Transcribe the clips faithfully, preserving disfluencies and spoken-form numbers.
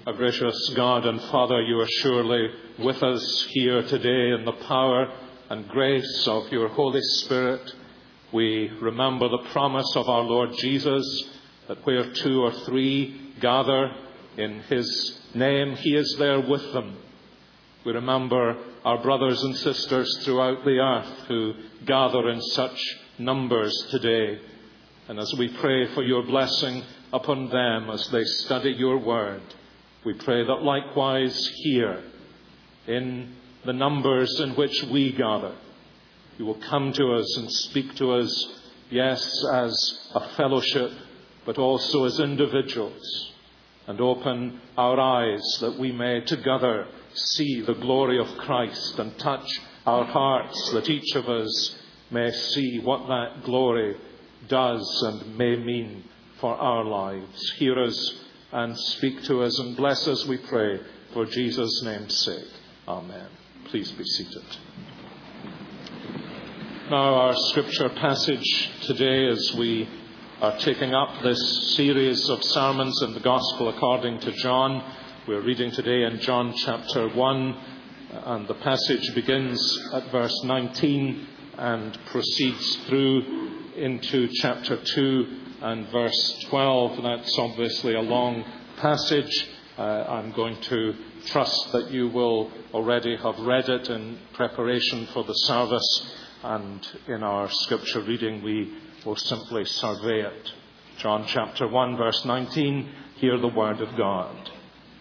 Our gracious God and Father, you are surely with us here today in the power and grace of your Holy Spirit. We remember the promise of our Lord Jesus that where two or three gather in his name, he is there with them. We remember our brothers and sisters throughout the earth who gather in such numbers today. And as we pray for your blessing upon them as they study your word, we pray that likewise here, in the numbers in which we gather, you will come to us and speak to us, yes, as a fellowship, but also as individuals, and open our eyes that we may together see the glory of Christ and touch our hearts, that each of us may see what that glory does and may mean for our lives. Hear us and speak to us and bless us, we pray, for Jesus' name's sake. Amen. Please be seated. Now our scripture passage today, as we are taking up this series of sermons in the Gospel according to John. We're reading today in John chapter one, and the passage begins at verse nineteen and proceeds through into chapter two and verse twelve. That's obviously a long passage. Uh, I'm going to trust that you will already have read it in preparation for the service, and in our scripture reading we will simply survey it. John chapter one verse nineteen, hear the word of God.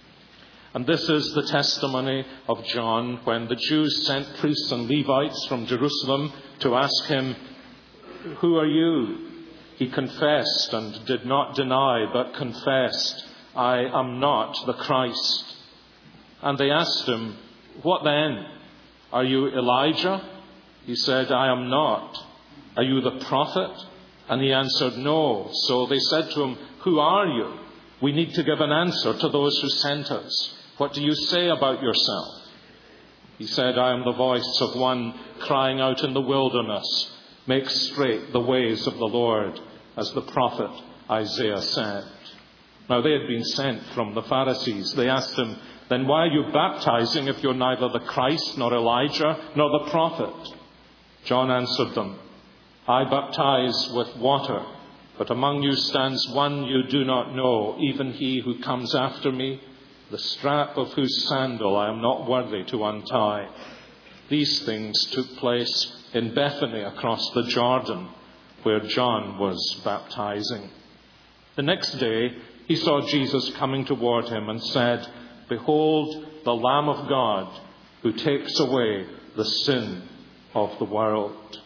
And this is the testimony of John when the Jews sent priests and Levites from Jerusalem to ask him, "Who are you?" He confessed and did not deny, but confessed, "I am not the Christ." And they asked him, "What then? Are you Elijah?" He said, "I am not." "Are you the prophet?" And he answered, "No." So they said to him, "Who are you? We need to give an answer to those who sent us. What do you say about yourself?" He said, "I am the voice of one crying out in the wilderness, 'Make straight the ways of the Lord,' as the prophet Isaiah said." Now they had been sent from the Pharisees. They asked him, "Then why are you baptizing if you're neither the Christ, nor Elijah, nor the prophet?" John answered them, "I baptize with water, but among you stands one you do not know, even he who comes after me, the strap of whose sandal I am not worthy to untie." These things took place in Bethany across the Jordan, where John was baptizing. The next day he saw Jesus coming toward him and said, "Behold, the Lamb of God, who takes away the sin of the world."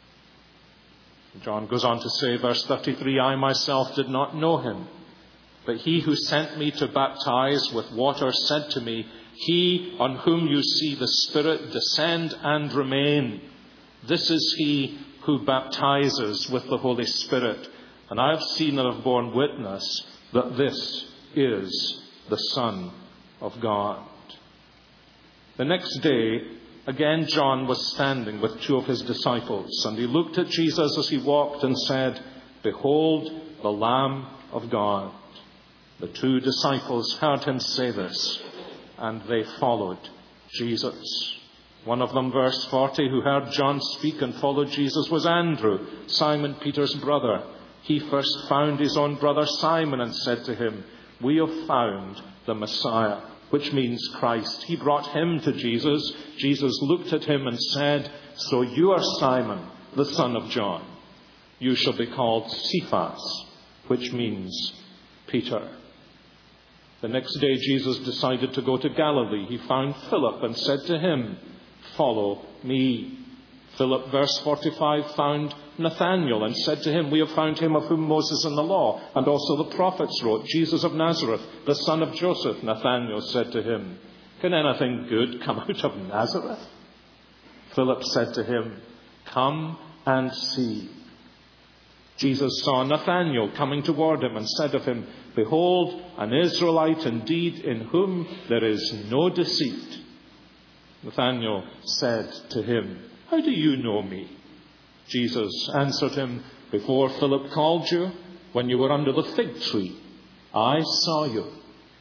John goes on to say, verse thirty-three, "I myself did not know him, but he who sent me to baptize with water said to me, 'He on whom you see the Spirit descend and remain, this is he who baptizes with the Holy Spirit. And I have seen and have borne witness that this is the Son of God.'" The next day, again John was standing with two of his disciples, and he looked at Jesus as he walked and said, "Behold, the Lamb of God." The two disciples heard him say this, and they followed Jesus. One of them, verse forty, who heard John speak and followed Jesus was Andrew, Simon Peter's brother. He first found his own brother Simon and said to him, "We have found the Messiah," which means Christ. He brought him to Jesus. Jesus looked at him and said, "So you are Simon, the son of John. You shall be called Cephas," which means Peter. The next day Jesus decided to go to Galilee. He found Philip and said to him, "Follow me." Philip, verse forty-five, found Nathanael and said to him, "We have found him of whom Moses and the law and also the prophets wrote, Jesus of Nazareth, the son of Joseph." Nathanael said to him, "Can anything good come out of Nazareth?" Philip said to him, "Come and see." Jesus saw Nathanael coming toward him and said of him, "Behold, an Israelite indeed, in whom there is no deceit." Nathanael said to him, "How do you know me?" Jesus answered him, "Before Philip called you, when you were under the fig tree, I saw you."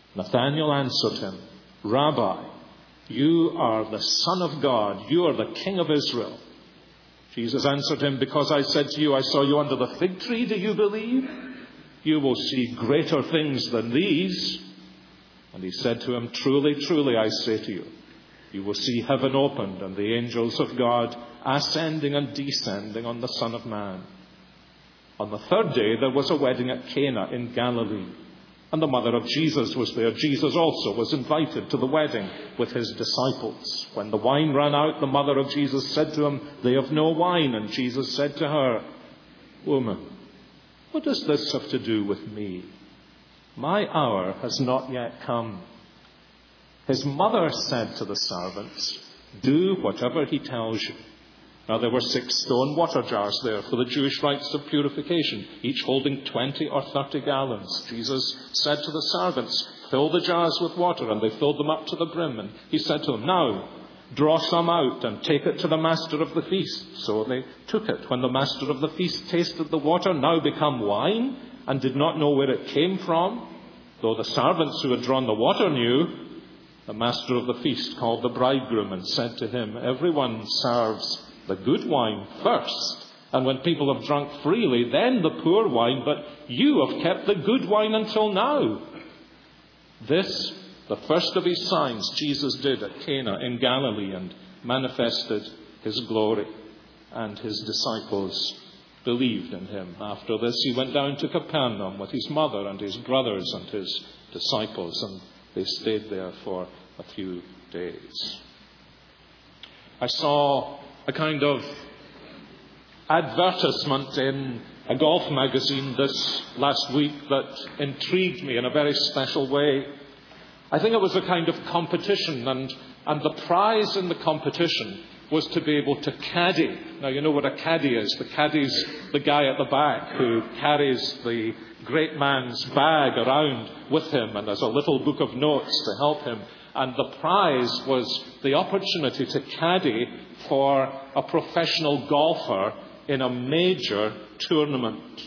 Nathanael answered him, Rabbi, you are the Son of God. You are the King of Israel. Jesus answered him, because I said to you, I saw you under the fig tree, do you believe? You will see greater things than these. And he said to him, truly, truly, I say to you, you will see heaven opened and the angels of God ascending and descending on the Son of Man. On the third day there was a wedding at Cana in Galilee, and the mother of Jesus was there. Jesus also was invited to the wedding with his disciples. When the wine ran out, the mother of Jesus said to him, they have no wine. And Jesus said to her, Woman, what does this have to do with me? My hour has not yet come. His mother said to the servants, do whatever he tells you. Now there were six stone water jars there for the Jewish rites of purification, each holding twenty or thirty gallons. Jesus said to the servants, fill the jars with water, and they filled them up to the brim. And he said to them, now draw some out and take it to the master of the feast. So they took it. When the master of the feast tasted the water, now become wine, and did not know where it came from, though the servants who had drawn the water knew, the master of the feast called the bridegroom and said to him, everyone serves the good wine first, and when people have drunk freely, then the poor wine, but you have kept the good wine until now. This, the first of his signs, Jesus did at Cana in Galilee, and manifested his glory, and his disciples believed in him. After this, he went down to Capernaum with his mother and his brothers and his disciples, and they stayed there for a few days. I saw a kind of advertisement in a golf magazine this last week that intrigued me in a very special way. I think it was a kind of competition, and, and the prize in the competition was to be able to caddy. Now, you know what a caddy is. The caddy's the guy at the back who carries the great man's bag around with him, and there's a little book of notes to help him. And the prize was the opportunity to caddy for a professional golfer in a major tournament.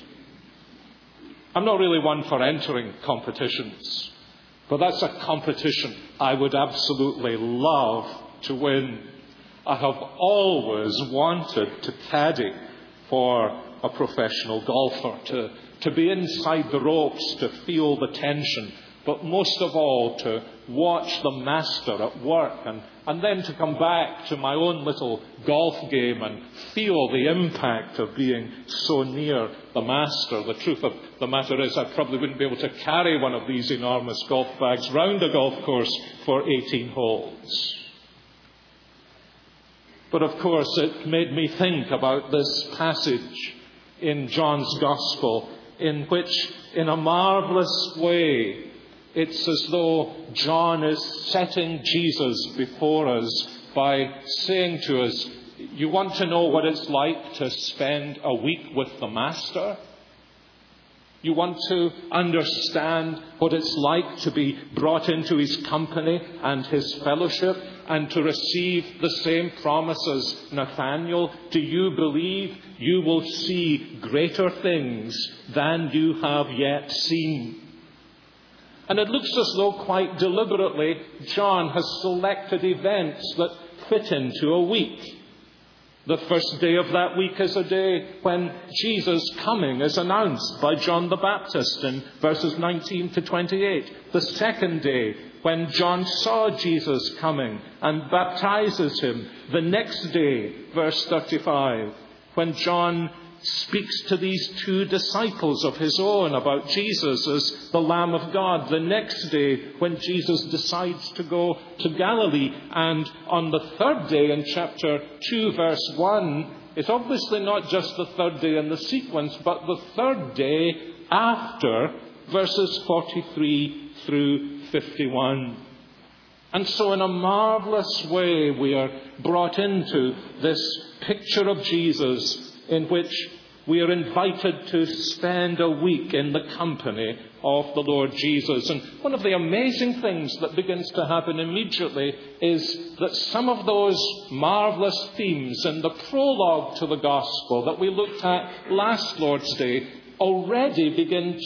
I'm not really one for entering competitions, but that's a competition I would absolutely love to win. I have always wanted to caddy for a professional golfer, to, to be inside the ropes, to feel the tension, but most of all to watch the master at work, and, and then to come back to my own little golf game and feel the impact of being so near the master. The truth of the matter is I probably wouldn't be able to carry one of these enormous golf bags round a golf course for eighteen holes. But of course it made me think about this passage in John's Gospel, in which in a marvellous way it's as though John is setting Jesus before us by saying to us, you want to know what it's like to spend a week with the Master? You want to understand what it's like to be brought into his company and his fellowship and to receive the same promise as Nathanael? Do you believe you will see greater things than you have yet seen? And it looks as though quite deliberately John has selected events that fit into a week. The first day of that week is a day when Jesus' coming is announced by John the Baptist in verses nineteen to twenty-eight. The second day when John saw Jesus coming and baptizes him. The next day, verse thirty-five, when John speaks to these two disciples of his own about Jesus as the Lamb of God. The next day, when Jesus decides to go to Galilee. And on the third day in chapter two, verse one, it's obviously not just the third day in the sequence, but the third day after verses forty-three through fifty-one. And so in a marvellous way, we are brought into this picture of Jesus in which we are invited to spend a week in the company of the Lord Jesus. And one of the amazing things that begins to happen immediately is that some of those marvellous themes in the prologue to the Gospel that we looked at last Lord's Day already begin to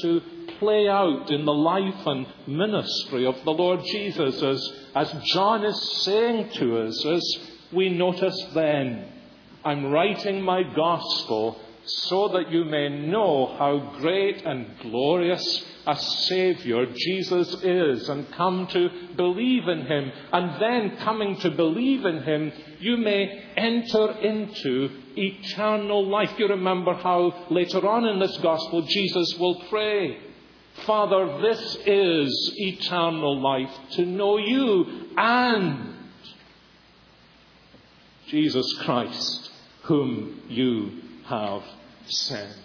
play out in the life and ministry of the Lord Jesus, as, as John is saying to us, as we notice then, I'm writing my gospel so that you may know how great and glorious a Saviour Jesus is, and come to believe in him. And then, coming to believe in him, you may enter into eternal life. You remember how later on in this gospel Jesus will pray, Father, this is eternal life, to know you and Jesus Christ, whom you have sent.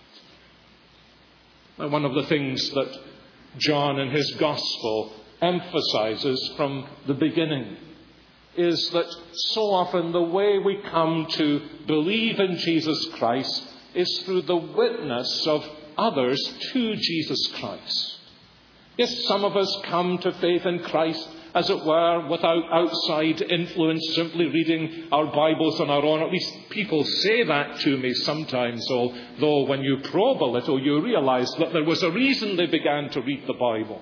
And one of the things that John in his gospel emphasizes from the beginning is that so often the way we come to believe in Jesus Christ is through the witness of others to Jesus Christ. Yes, some of us come to faith in Christ, as it were, without outside influence, simply reading our Bibles on our own. At least people say that to me sometimes, although when you probe a little, you realize that there was a reason they began to read the Bible.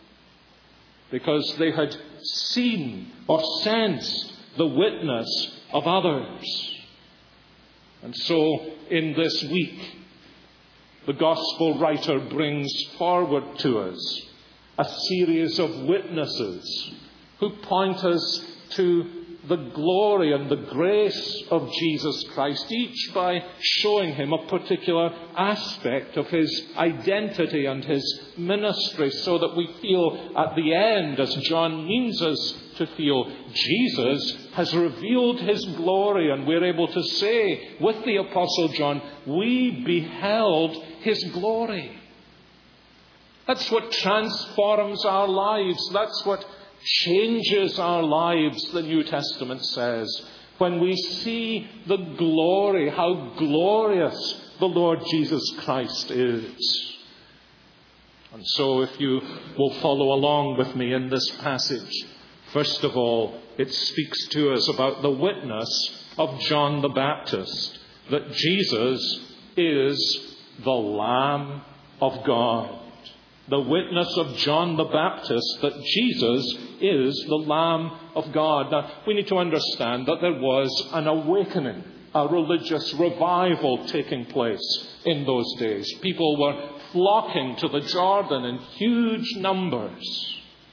Because they had seen or sensed the witness of others. And so, in this week, the Gospel writer brings forward to us a series of witnesses who point us to the glory and the grace of Jesus Christ, each by showing him a particular aspect of his identity and his ministry, so that we feel at the end, as John means us to feel, Jesus has revealed his glory, and we're able to say with the Apostle John, we beheld his glory. That's what transforms our lives. That's what changes our lives, the New Testament says. When we see the glory, how glorious the Lord Jesus Christ is. And so if you will follow along with me in this passage, first of all, it speaks to us about the witness of John the Baptist, that Jesus is the Lamb of God. The witness of John the Baptist that Jesus is the Lamb of God. Now, we need to understand that there was an awakening, a religious revival taking place in those days. People were flocking to the Jordan in huge numbers.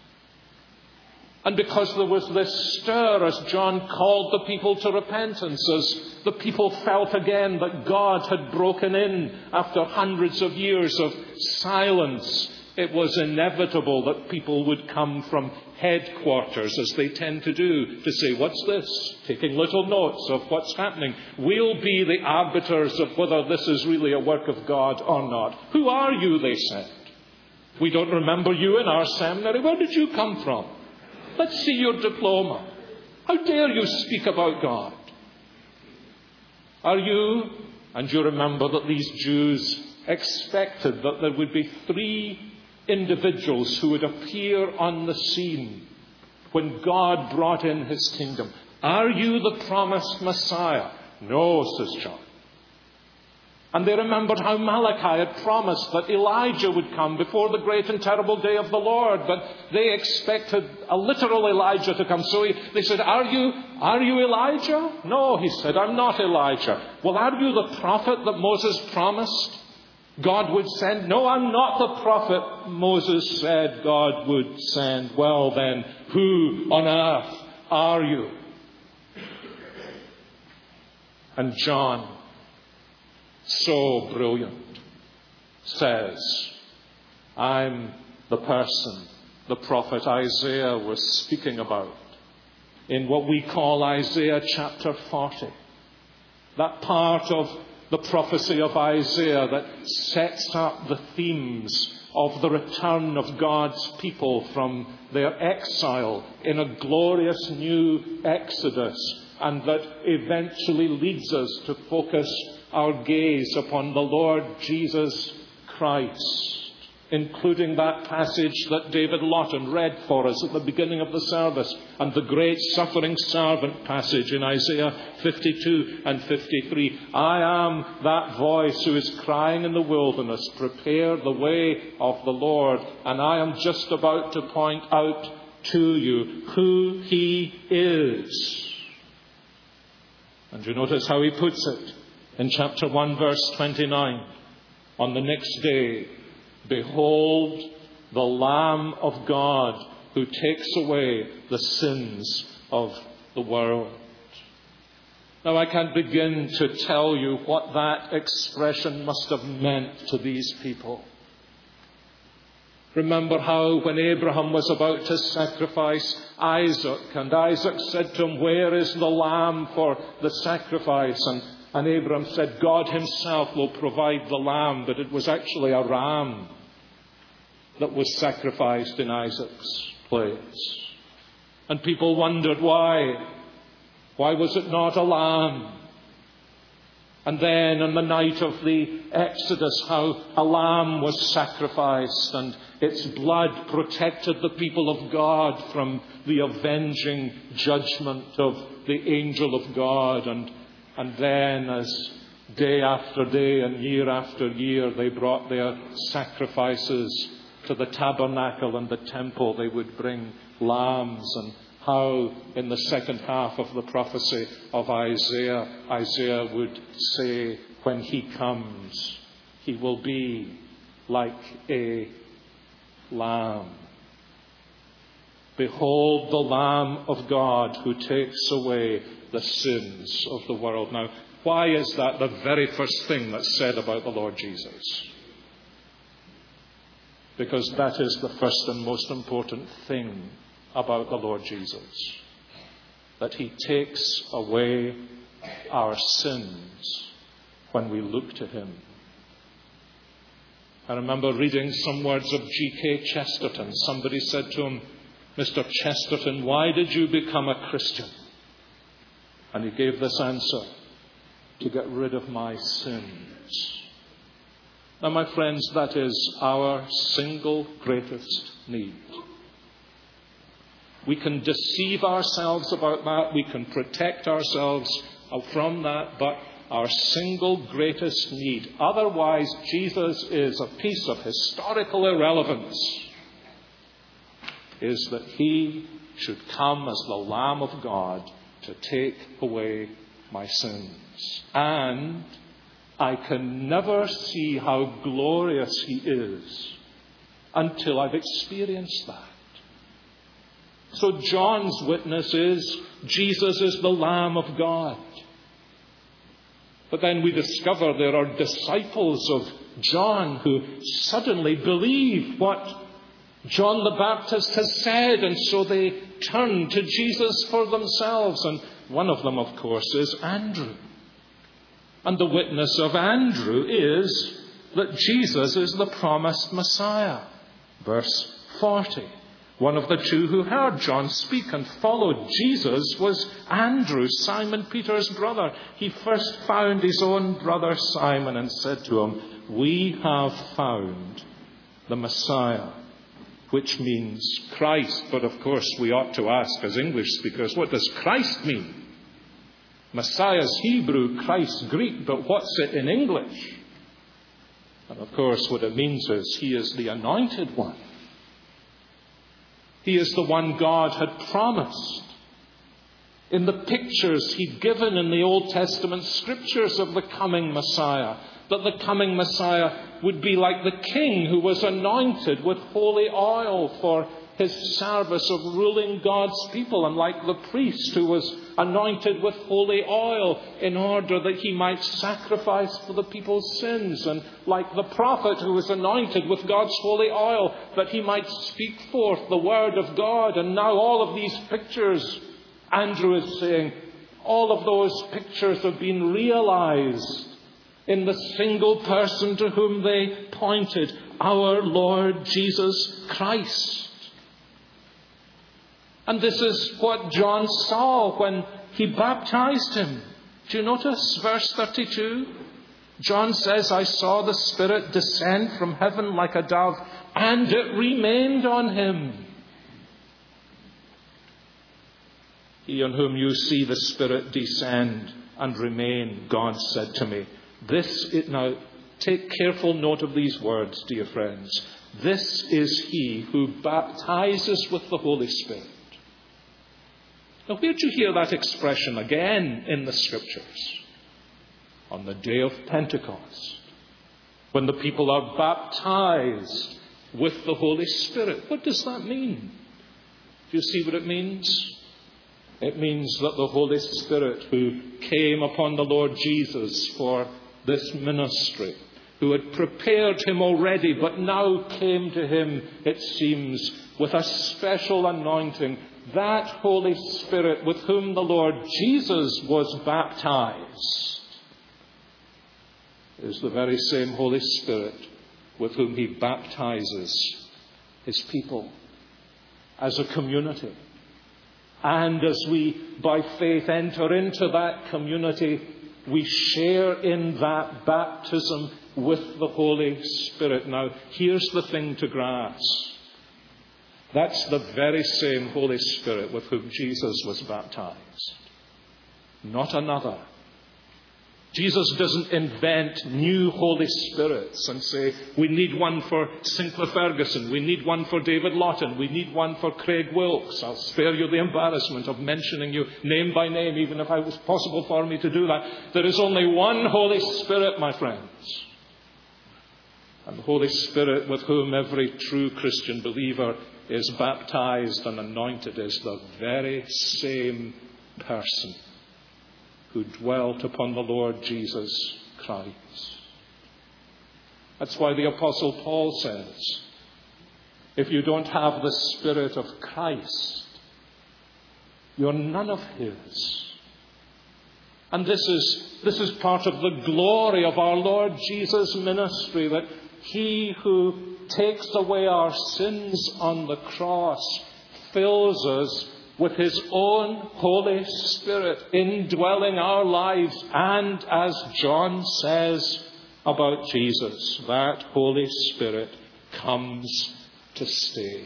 And because there was this stir as John called the people to repentance, as the people felt again that God had broken in after hundreds of years of silence, it was inevitable that people would come from headquarters, as they tend to do, to say, what's this? Taking little notes of what's happening. We'll be the arbiters of whether this is really a work of God or not. Who are you, they said. We don't remember you in our seminary. Where did you come from? Let's see your diploma. How dare you speak about God? Are you, and you remember that these Jews expected that there would be three individuals who would appear on the scene when God brought in his kingdom. Are you the promised Messiah? No, says John. And they remembered how Malachi had promised that Elijah would come before the great and terrible day of the Lord, but they expected a literal Elijah to come. So he, they said, are you, are you Elijah? No, he said, I'm not Elijah. Well, are you the prophet that Moses promised God would send? No, I'm not the prophet Moses said God would send. Well then, who on earth are you? And John, so brilliant, says, I'm the person the prophet Isaiah was speaking about in what we call Isaiah chapter forty. That part of the prophecy of Isaiah that sets up the themes of the return of God's people from their exile in a glorious new exodus, and that eventually leads us to focus our gaze upon the Lord Jesus Christ including that passage that David Lawton read for us at the beginning of the service, and the great suffering servant passage in Isaiah fifty-two and fifty-three. I am that voice who is crying in the wilderness, prepare the way of the Lord. And I am just about to point out to you who he is. And you notice how he puts it in chapter one, verse twenty-nine. On the next day, behold, the Lamb of God who takes away the sins of the world. Now, I can't begin to tell you what that expression must have meant to these people. Remember how when Abraham was about to sacrifice Isaac, and Isaac said to him, where is the lamb for the sacrifice? And, and Abraham said, God himself will provide the lamb, but it was actually a ram that was sacrificed in Isaac's place. And people wondered why. Why was it not a lamb? And then on the night of the Exodus, how a lamb was sacrificed and its blood protected the people of God from the avenging judgment of the angel of God. And, and then as day after day and year after year they brought their sacrifices to the tabernacle and the temple, they would bring lambs. And how in the second half of the prophecy of Isaiah, Isaiah would say, when he comes, he will be like a lamb. Behold the Lamb of God who takes away the sins of the world. Now, why is that the very first thing that's said about the Lord Jesus? Because that is the first and most important thing about the Lord Jesus, that he takes away our sins when we look to him. I remember reading some words of G K Chesterton. Somebody said to him, Mister Chesterton, why did you become a Christian? And he gave this answer, to get rid of my sins. Now, my friends, that is our single greatest need. We can deceive ourselves about that. We can protect ourselves from that. But our single greatest need, otherwise Jesus is a piece of historical irrelevance, is that he should come as the Lamb of God to take away my sins. And I can never see how glorious he is until I've experienced that. So John's witness is Jesus is the Lamb of God. But then we discover there are disciples of John who suddenly believe what John the Baptist has said, and so they turn to Jesus for themselves. And one of them, of course, is Andrew. And the witness of Andrew is that Jesus is the promised Messiah. Verse forty. One of the two who heard John speak and followed Jesus was Andrew, Simon Peter's brother. He first found his own brother Simon and said to him, we have found the Messiah, which means Christ. But of course we ought to ask as English speakers, what does Christ mean? Messiah's Hebrew, Christ's Greek, but what's it in English? And of course what it means is he is the anointed one. He is the one God had promised. In the pictures he'd given in the Old Testament scriptures of the coming Messiah, that the coming Messiah would be like the king who was anointed with holy oil for his service of ruling God's people, and like the priest who was anointed with holy oil in order that he might sacrifice for the people's sins, and like the prophet who was anointed with God's holy oil that he might speak forth the word of God. And now all of these pictures, Andrew is saying, all of those pictures have been realized in the single person to whom they pointed, our Lord Jesus Christ. And this is what John saw when he baptized him. Do you notice verse thirty-two? John says, I saw the Spirit descend from heaven like a dove, and it remained on him. He on whom you see the Spirit descend and remain, God said to me. This is, now take careful note of these words, dear friends. This is he who baptizes with the Holy Spirit. Now, where do you hear that expression again in the Scriptures? On the day of Pentecost, when the people are baptized with the Holy Spirit. What does that mean? Do you see what it means? It means that the Holy Spirit who came upon the Lord Jesus for this ministry, who had prepared him already, but now came to him, it seems, with a special anointing. That Holy Spirit with whom the Lord Jesus was baptized is the very same Holy Spirit with whom he baptizes his people as a community. And as we, by faith, enter into that community, we share in that baptism with the Holy Spirit. Now, here's the thing to grasp. That's the very same Holy Spirit with whom Jesus was baptized, not another. Jesus doesn't invent new Holy Spirits and say, we need one for Sinclair Ferguson, we need one for David Lawton, we need one for Craig Wilkes. I'll spare you the embarrassment of mentioning you name by name, even if it was possible for me to do that. There is only one Holy Spirit, my friends. And the Holy Spirit with whom every true Christian believer is baptized and anointed is the very same person who dwelt upon the Lord Jesus Christ. That's why the Apostle Paul says, if you don't have the Spirit of Christ, you're none of his. And this is, this is part of the glory of our Lord Jesus' ministry, that he who takes away our sins on the cross fills us with his own Holy Spirit indwelling our lives. And as John says about Jesus, that Holy Spirit comes to stay.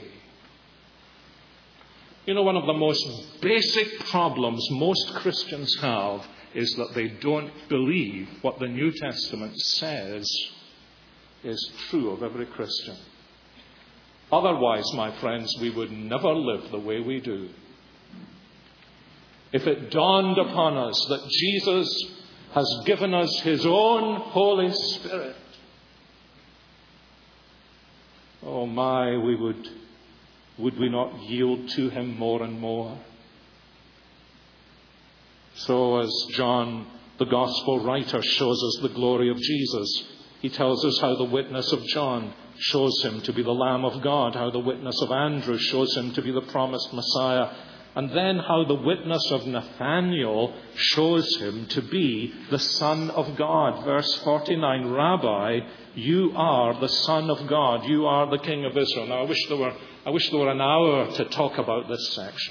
You know, one of the most basic problems most Christians have is that they don't believe what the New Testament says is true of every Christian. Otherwise, my friends, we would never live the way we do. If it dawned upon us that Jesus has given us his own Holy Spirit, oh my, we would, would we not yield to him more and more? So as John, the Gospel writer, shows us the glory of Jesus, he tells us how the witness of John shows him to be the Lamb of God, how the witness of Andrew shows him to be the promised Messiah, and then how the witness of Nathanael shows him to be the Son of God. Verse forty-nine, Rabbi, you are the Son of God. You are the King of Israel. Now, I wish there were, I wish there were an hour to talk about this section,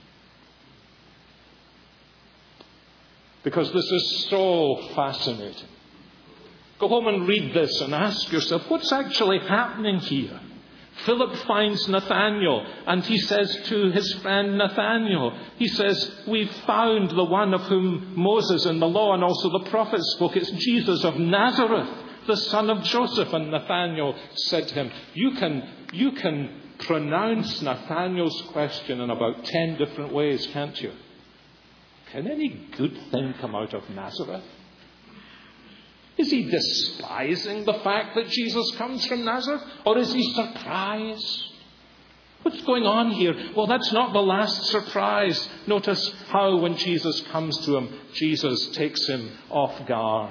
because this is so fascinating. Go home and read this and ask yourself, what's actually happening here? Philip finds Nathanael, and he says to his friend Nathanael, he says, we've found the one of whom Moses and the law and also the prophets spoke. It's Jesus of Nazareth, the son of Joseph. And Nathanael said to him, you can, you can pronounce Nathanael's question in about ten different ways, can't you? Can any good thing come out of Nazareth? Is he despising the fact that Jesus comes from Nazareth? Or is he surprised? What's going on here? Well, that's not the last surprise. Notice how when Jesus comes to him, Jesus takes him off guard.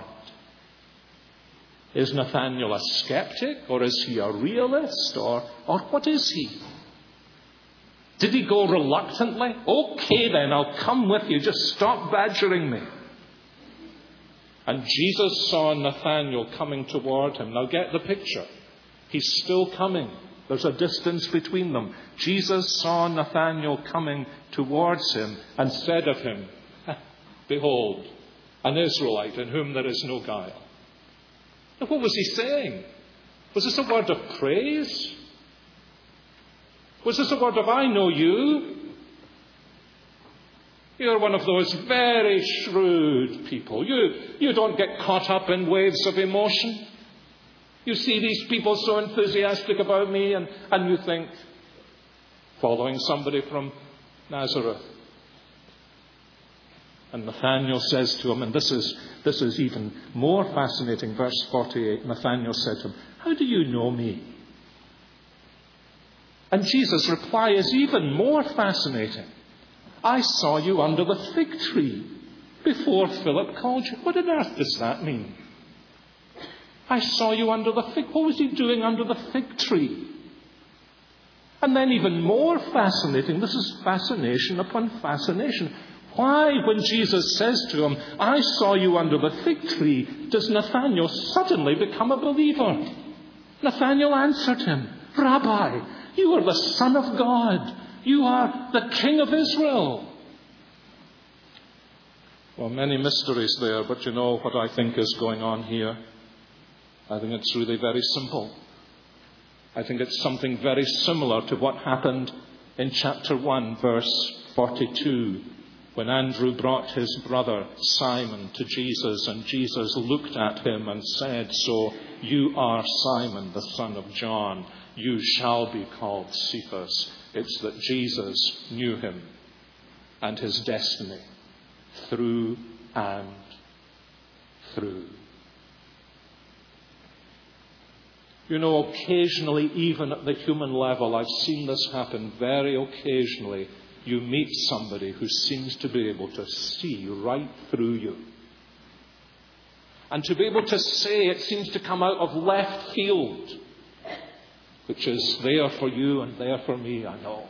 Is Nathanael a skeptic? Or is he a realist? Or, or what is he? Did he go reluctantly? Okay then, I'll come with you. Just stop badgering me. And Jesus saw Nathanael coming toward him. Now get the picture. He's still coming. There's a distance between them. Jesus saw Nathanael coming towards him and said of him, behold, an Israelite in whom there is no guile. Now, what was he saying? Was this a word of praise? Was this a word of, I know you? You're one of those very shrewd people. You, you don't get caught up in waves of emotion. You see these people so enthusiastic about me, and, and you think, following somebody from Nazareth. And Nathanael says to him, and this is, this is even more fascinating, verse forty-eight, Nathanael said to him, how do you know me? And Jesus' reply is even more fascinating. I saw you under the fig tree before Philip called you. What on earth does that mean? I saw you under the fig. What was he doing under the fig tree? And then even more fascinating, this is fascination upon fascination. Why, when Jesus says to him, I saw you under the fig tree, does Nathanael suddenly become a believer? Nathanael answered him, Rabbi, you are the Son of God. You are the King of Israel. Well, many mysteries there, but you know what I think is going on here? I think it's really very simple. I think it's something very similar to what happened in chapter one, verse forty-two, when Andrew brought his brother Simon to Jesus, and Jesus looked at him and said, so you are Simon, the son of John. You shall be called Cephas. It's that Jesus knew him and his destiny through and through. You know, occasionally, even at the human level, I've seen this happen very occasionally. You meet somebody who seems to be able to see right through you. And to be able to say, it seems to come out of left field, which is there for you and there for me, I know.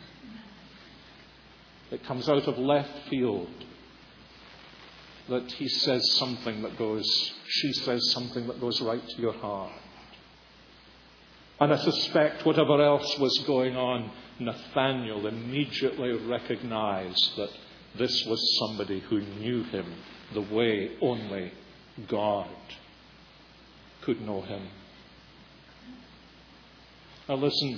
It comes out of left field that he says something that goes, she says something that goes right to your heart. And I suspect whatever else was going on, Nathanael immediately recognized that this was somebody who knew him the way only God could know him. Now listen,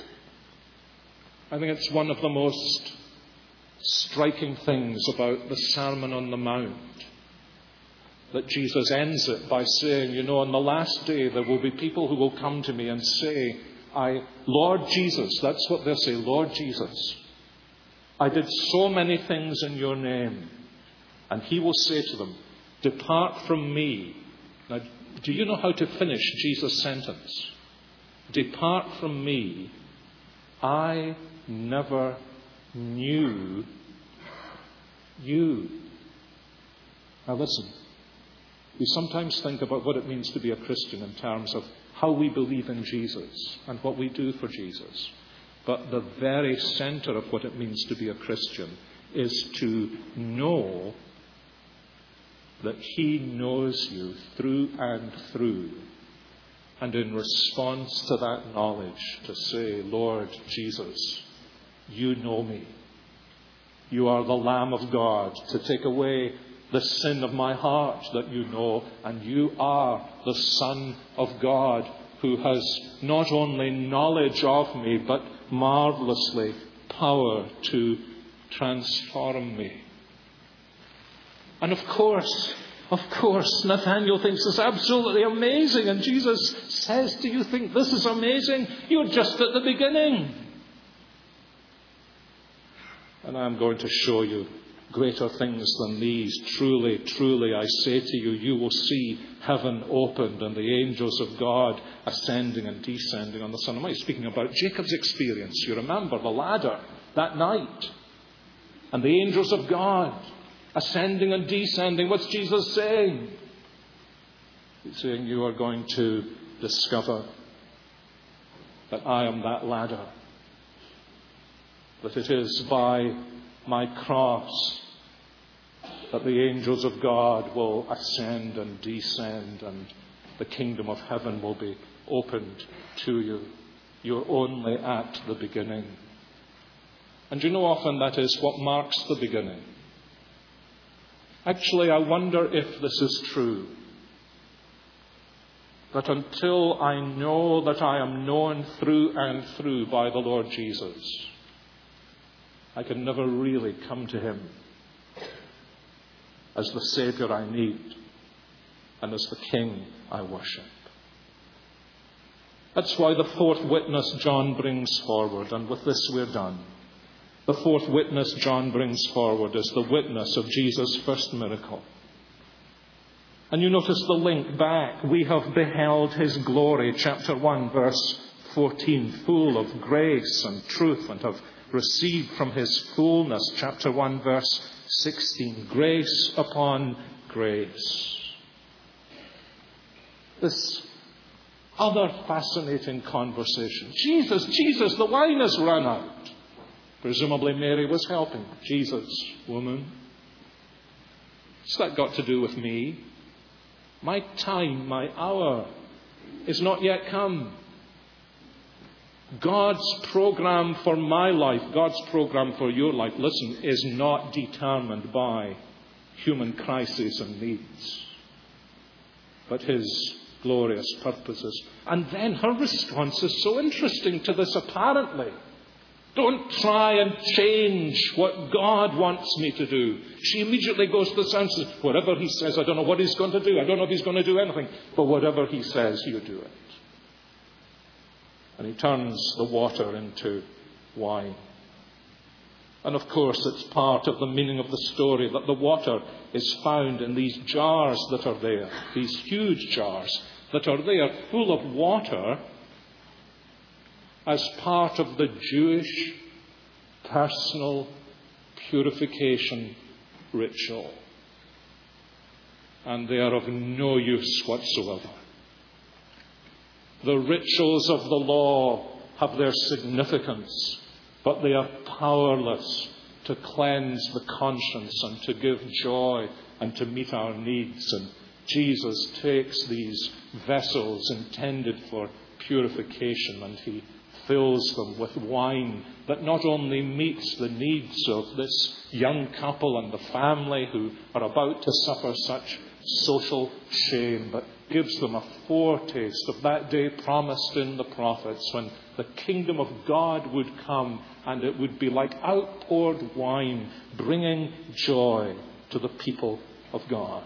I think it's one of the most striking things about the Sermon on the Mount that Jesus ends it by saying, you know, on the last day there will be people who will come to me and say, I, Lord Jesus, that's what they'll say, Lord Jesus, I did so many things in your name. And he will say to them, depart from me. Now, do you know how to finish Jesus' sentence? Depart from me. I never knew you. Now listen. We sometimes think about what it means to be a Christian in terms of how we believe in Jesus and what we do for Jesus. But the very center of what it means to be a Christian is to know that he knows you through and through. And in response to that knowledge, to say, Lord Jesus, you know me. You are the Lamb of God to take away the sin of my heart that you know, and you are the Son of God who has not only knowledge of me, but marvelously power to transform me. And of course, of course, Nathanael thinks it's absolutely amazing, and Jesus says, do you think this is amazing? You're just at the beginning. And I'm going to show you greater things than these. Truly, truly, I say to you, you will see heaven opened and the angels of God ascending and descending on the Son of Man. Speaking about Jacob's experience, you remember the ladder that night. And the angels of God ascending and descending. What's Jesus saying? He's saying you are going to discover that I am that ladder. That it is by my cross that the angels of God will ascend and descend and the kingdom of heaven will be opened to you. You're only at the beginning. And you know, often that is what marks the beginning. Actually, I wonder if this is true. that until I know that I am known through and through by the Lord Jesus, I can never really come to him as the Savior I need and as the King I worship. That's why the fourth witness John brings forward, and with this we're done. The fourth witness John brings forward is the witness of Jesus' first miracle. And you notice the link back. We have beheld his glory, chapter one, verse fourteen, full of grace and truth, and have received from his fullness, chapter one, verse sixteen, grace upon grace. This other fascinating conversation. Jesus, Jesus, the wine has run out. Presumably Mary was helping. Jesus, woman, what's that got to do with me? My time, my hour is not yet come. God's program for my life, God's program for your life, listen, is not determined by human crises and needs, but his glorious purposes. And then her response is so interesting to this, apparently. Don't try and change what God wants me to do. She immediately goes to this answer. Whatever he says, I don't know what he's going to do. I don't know if he's going to do anything. But whatever he says, you do it. And he turns the water into wine. And of course, it's part of the meaning of the story that the water is found in these jars that are there. These huge jars that are there full of water as part of the Jewish personal purification ritual. And they are of no use whatsoever. The rituals of the law have their significance, but they are powerless to cleanse the conscience and to give joy and to meet our needs. And Jesus takes these vessels intended for purification and he fills them with wine that not only meets the needs of this young couple and the family who are about to suffer such social shame, but gives them a foretaste of that day promised in the prophets when the kingdom of God would come and it would be like outpoured wine, bringing joy to the people of God.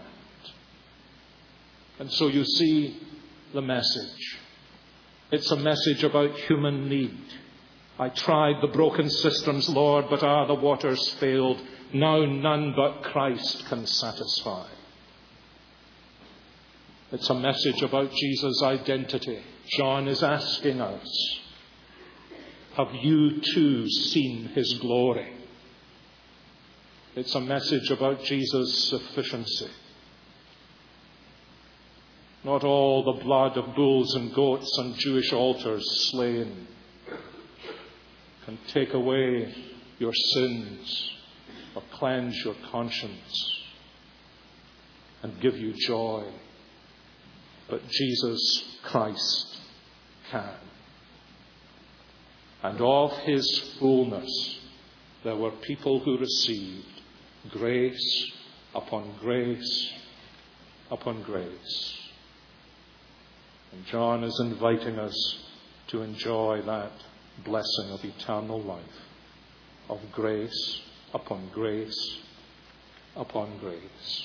And so you see the message. It's a message about human need. I tried the broken cisterns, Lord, but ah, the waters failed. Now none but Christ can satisfy. It's a message about Jesus' identity. John is asking us, have you too seen his glory? It's a message about Jesus' sufficiency. Not all the blood of bulls and goats on Jewish altars slain can take away your sins or cleanse your conscience and give you joy. But Jesus Christ can. And of his fullness there were people who received grace upon grace upon grace. And John is inviting us to enjoy that blessing of eternal life, of grace upon grace upon grace.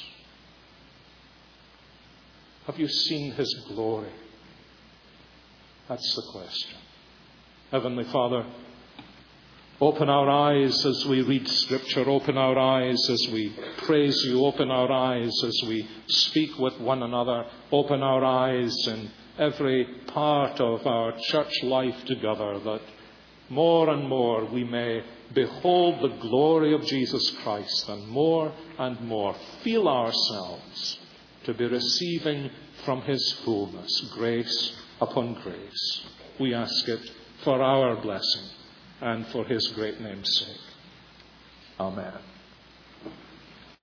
Have you seen his glory? That's the question. Heavenly Father, open our eyes as we read Scripture. Open our eyes as we praise you. Open our eyes as we speak with one another. Open our eyes in every part of our church life together, that more and more we may behold the glory of Jesus Christ, and more and more feel ourselves to be receiving from his fullness, grace upon grace. We ask it for our blessing and for his great name's sake. Amen.